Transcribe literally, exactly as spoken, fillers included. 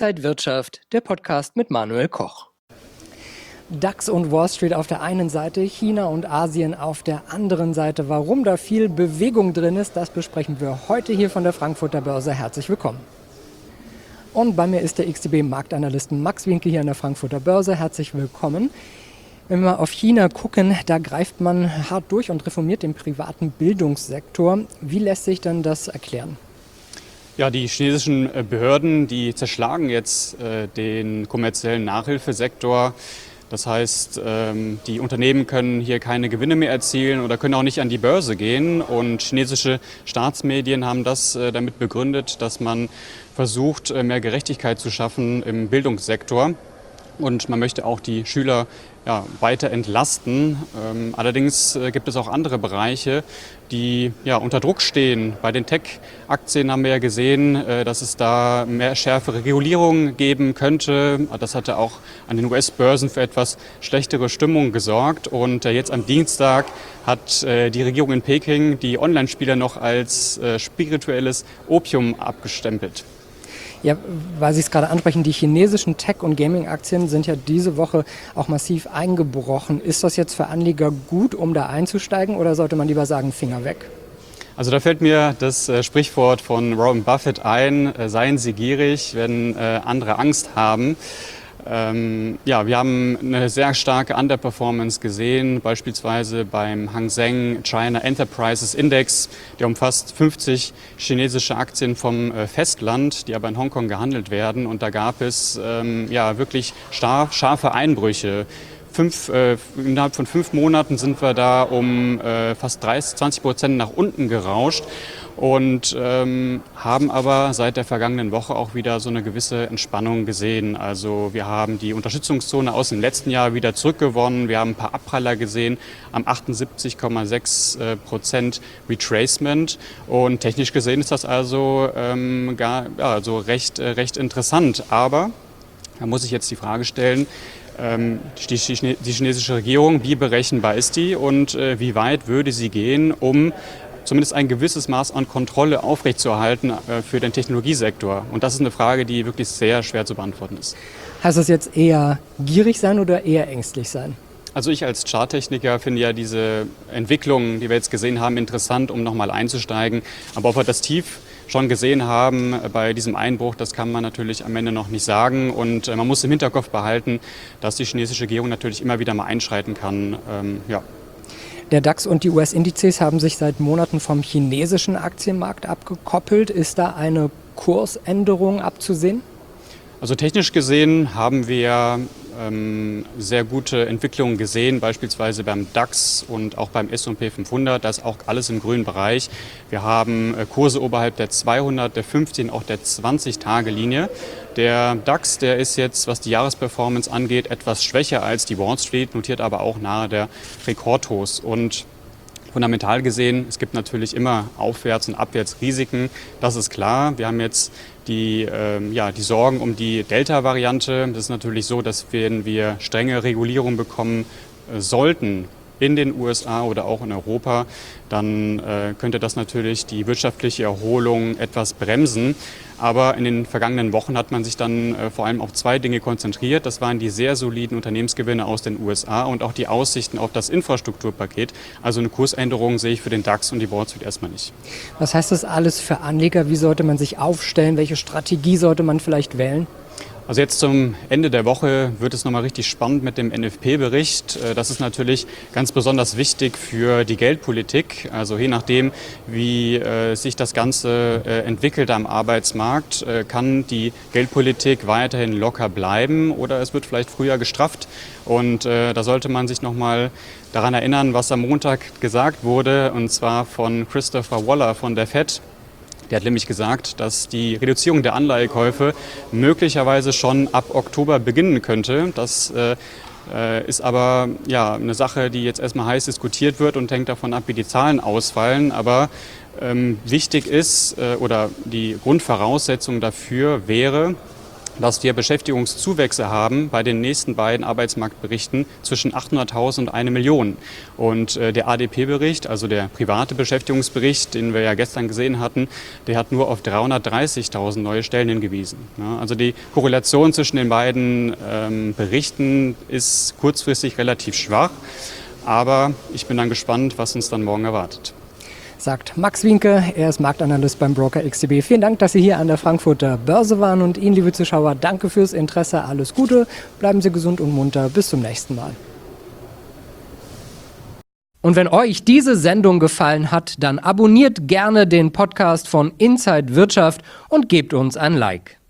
Inside Wirtschaft, der Podcast mit Manuel Koch. DAX und Wall Street auf der einen Seite, China und Asien auf der anderen Seite. Warum da viel Bewegung drin ist, das besprechen wir heute hier von der Frankfurter Börse. Herzlich willkommen. Und bei mir ist der X T B-Marktanalyst Max Winke hier an der Frankfurter Börse. Herzlich willkommen. Wenn wir mal auf China gucken, da greift man hart durch und reformiert den privaten Bildungssektor. Wie lässt sich denn das erklären? Ja, die chinesischen Behörden, die zerschlagen jetzt äh, den kommerziellen Nachhilfesektor. Das heißt, ähm, die Unternehmen können hier keine Gewinne mehr erzielen oder können auch nicht an die Börse gehen. Und chinesische Staatsmedien haben das äh, damit begründet, dass man versucht, äh, mehr Gerechtigkeit zu schaffen im Bildungssektor. Und man möchte auch die Schüler ja, weiter entlasten. Ähm, allerdings äh, gibt es auch andere Bereiche, die ja, unter Druck stehen. Bei den Tech-Aktien haben wir ja gesehen, äh, dass es da mehr schärfere Regulierung geben könnte. Das hatte auch an den U S-Börsen für etwas schlechtere Stimmung gesorgt. Und äh, jetzt am Dienstag hat äh, die Regierung in Peking die Online-Spieler noch als äh, spirituelles Opium abgestempelt. Ja, weil Sie es gerade ansprechen, die chinesischen Tech- und Gaming-Aktien sind ja diese Woche auch massiv eingebrochen. Ist das jetzt für Anleger gut, um da einzusteigen, oder sollte man lieber sagen, Finger weg? Also da fällt mir das äh, Sprichwort von Warren Buffett ein, äh, seien Sie gierig, wenn äh, andere Angst haben. Ähm, ja, wir haben eine sehr starke Underperformance gesehen, beispielsweise beim Hang Seng China Enterprises Index. Der umfasst fünfzig chinesische Aktien vom äh, Festland, die aber in Hongkong gehandelt werden. Und da gab es ähm, ja, wirklich starf, scharfe Einbrüche. Fünf, äh, innerhalb von fünf Monaten sind wir da um äh, fast dreißig, zwanzig Prozent nach unten gerauscht. Und ähm, haben aber seit der vergangenen Woche auch wieder so eine gewisse Entspannung gesehen. Also wir haben die Unterstützungszone aus dem letzten Jahr wieder zurückgewonnen. Wir haben ein paar Abpraller gesehen am achtundsiebzig Komma sechs Prozent Retracement. Und technisch gesehen ist das also, ähm, gar, ja, also recht, äh, recht interessant. Aber da muss ich jetzt die Frage stellen, ähm, die, die chinesische Regierung, wie berechenbar ist die und äh, wie weit würde sie gehen, um zumindest ein gewisses Maß an Kontrolle aufrechtzuerhalten äh, für den Technologiesektor. Und das ist eine Frage, die wirklich sehr schwer zu beantworten ist. Heißt das jetzt eher gierig sein oder eher ängstlich sein? Also ich als Charttechniker finde ja diese Entwicklungen, die wir jetzt gesehen haben, interessant, um nochmal einzusteigen. Aber ob wir das Tief schon gesehen haben bei diesem Einbruch, das kann man natürlich am Ende noch nicht sagen. Und äh, man muss im Hinterkopf behalten, dass die chinesische Regierung natürlich immer wieder mal einschreiten kann. Ähm, ja. Der DAX und die U S-Indizes haben sich seit Monaten vom chinesischen Aktienmarkt abgekoppelt. Ist da eine Kursänderung abzusehen? Also technisch gesehen haben wir ähm, sehr gute Entwicklungen gesehen, beispielsweise beim DAX und auch beim S und P fünfhundert. Das ist auch alles im grünen Bereich. Wir haben äh, Kurse oberhalb der zweihundert, der fünfzehn, auch der zwanzig-Tage-Linie. Der DAX, der ist jetzt, was die Jahresperformance angeht, etwas schwächer als die Wall Street, notiert aber auch nahe der Rekordhochs. Und fundamental gesehen, es gibt natürlich immer Aufwärts- und Abwärtsrisiken, das ist klar. Wir haben jetzt die, ähm, ja, die Sorgen um die Delta-Variante. Das ist natürlich so, dass wenn wir strenge Regulierung bekommen äh, sollten, in den U S A oder auch in Europa, dann äh, könnte das natürlich die wirtschaftliche Erholung etwas bremsen. Aber in den vergangenen Wochen hat man sich dann äh, vor allem auf zwei Dinge konzentriert. Das waren die sehr soliden Unternehmensgewinne aus den U S A und auch die Aussichten auf das Infrastrukturpaket. Also eine Kursänderung sehe ich für den DAX und die Wall Street erstmal nicht. Was heißt das alles für Anleger? Wie sollte man sich aufstellen? Welche Strategie sollte man vielleicht wählen? Also jetzt zum Ende der Woche wird es nochmal richtig spannend mit dem N F P-Bericht. Das ist natürlich ganz besonders wichtig für die Geldpolitik. Also je nachdem, wie äh, sich das Ganze äh, entwickelt am Arbeitsmarkt, äh, kann die Geldpolitik weiterhin locker bleiben oder es wird vielleicht früher gestrafft. Und äh, da sollte man sich nochmal daran erinnern, was am Montag gesagt wurde, und zwar von Christopher Waller von der Fed. Der hat nämlich gesagt, dass die Reduzierung der Anleihekäufe möglicherweise schon ab Oktober beginnen könnte. Das äh, ist aber ja, eine Sache, die jetzt erstmal heiß diskutiert wird und hängt davon ab, wie die Zahlen ausfallen. Aber ähm, wichtig ist äh, oder die Grundvoraussetzung dafür wäre, dass wir Beschäftigungszuwächse haben bei den nächsten beiden Arbeitsmarktberichten zwischen achthunderttausend und eine Million. Und äh, der A D P-Bericht, also der private Beschäftigungsbericht, den wir ja gestern gesehen hatten, der hat nur auf dreihundertdreißigtausend neue Stellen hingewiesen. Ja, also die Korrelation zwischen den beiden ähm, Berichten ist kurzfristig relativ schwach, aber ich bin dann gespannt, was uns dann morgen erwartet. Sagt Max Wienke, er ist Marktanalyst beim Broker X T B. Vielen Dank, dass Sie hier an der Frankfurter Börse waren und Ihnen, liebe Zuschauer, danke fürs Interesse, alles Gute, bleiben Sie gesund und munter, bis zum nächsten Mal. Und wenn euch diese Sendung gefallen hat, dann abonniert gerne den Podcast von Inside Wirtschaft und gebt uns ein Like.